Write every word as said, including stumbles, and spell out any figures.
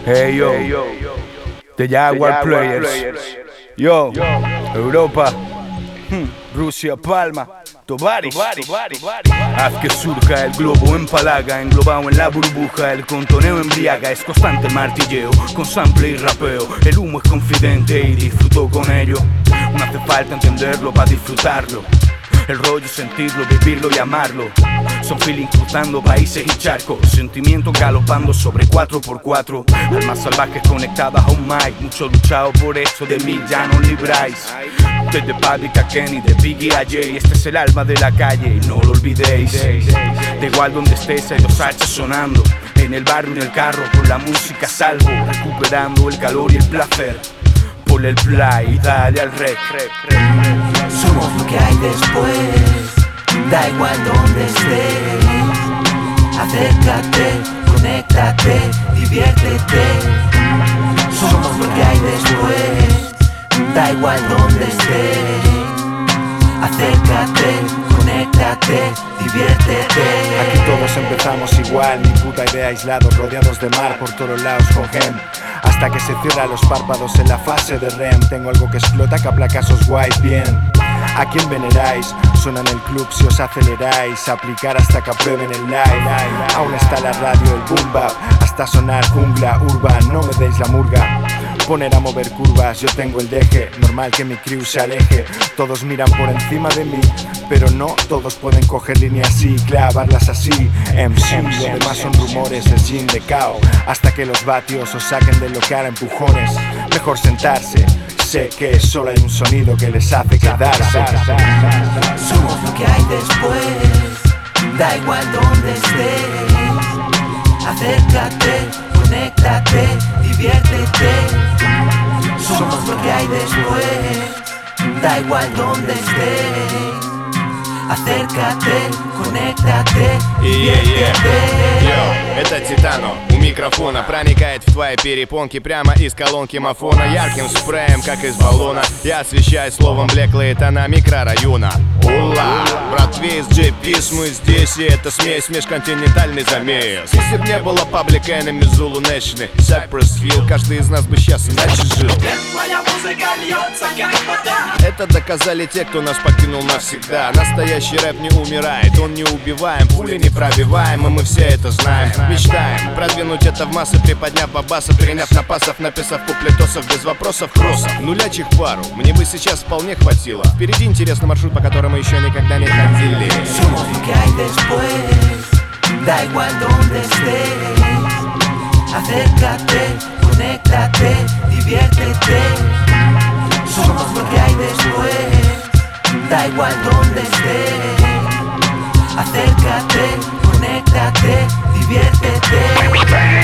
Hey yo, The Jaguar Players. Yo, Europa, Rusia, Palma, Tovaris. Haz que surja el globo en palaga, englobado en la burbuja, el contoneo embriaga. Es constante martilleo, con sample y rapeo. El humo es confidente y disfruto con ello. No hace falta entenderlo para disfrutarlo. El rollo es sentirlo, vivirlo y amarlo. Son feeling cruzando países y charcos, sentimientos galopando sobre cuatro por cuatro. Almas salvajes conectadas a un mic. Mucho luchado por eso, de mí ya no libráis. Desde Public a Kenny, de Biggie a Jay. Este es el alma de la calle y no lo olvidéis. Da igual donde estés, hay los hachas sonando. En el barrio, en el carro, por la música salvo. Recuperando el calor y el placer. Ponle el play y dale al rec. Somos lo que hay después, da igual donde estés. Acércate, conéctate, diviértete. Somos lo que hay después, da igual donde estés. Acércate, conéctate, diviértete. Aquí todos empezamos igual, ni puta idea, aislados, rodeados de mar por todos lados con gem. Hasta que se cierran los párpados en la fase de R E M. Tengo algo que explota que aplaca esos guays bien. ¿A quién veneráis? Suena en el club si os aceleráis. Aplicar hasta que aprueben el live. Aún está la radio, el boom bap, hasta sonar jungla urban. No me deis la murga, poner a mover curvas, yo tengo el deje. Normal que mi crew se aleje. Todos miran por encima de mí, pero no todos pueden coger líneas y clavarlas así. M C, lo demás son rumores, es gin de cao. Hasta que los vatios os saquen de lo que hará empujones. Mejor sentarse, sé que solo hay un sonido que les hace quedarse. Somos lo que hay después, da igual donde estés. Acércate, conéctate, diviértete. Somos lo que hay después, da igual donde estés. Acércate, conéctate, diviértete. Йо, это Титано у микрофона. Проникает в твои перепонки прямо из колонки мафона. Ярким спреем, как из баллона, я освещаю словом блеклые тона микрорайона. Ула, братве из джей пи, мы здесь, и это смесь межконтинентальный замес. Если б не было Public Enemy, Zulu Nation, Cypress Hill, каждый из нас бы сейчас иначе жил. Это доказали те, кто нас покинул навсегда. Настоящий рэп не умирает, он не убиваем, пули не пробиваем, и мы все это знаем. Мечтаем продвинуть это в массы, приподняв бабасов, переняв напасов, написав куплетосов без вопросов, кроссов. Нулячих пару, мне бы сейчас вполне хватило. Впереди интересный маршрут, по которому еще никогда не ходили. Somos lo que hay después, da igual donde estés. Acércate, conéctate, diviértete. Somos lo que hay después, da igual donde estés. Acércate, conéctate, diviértete.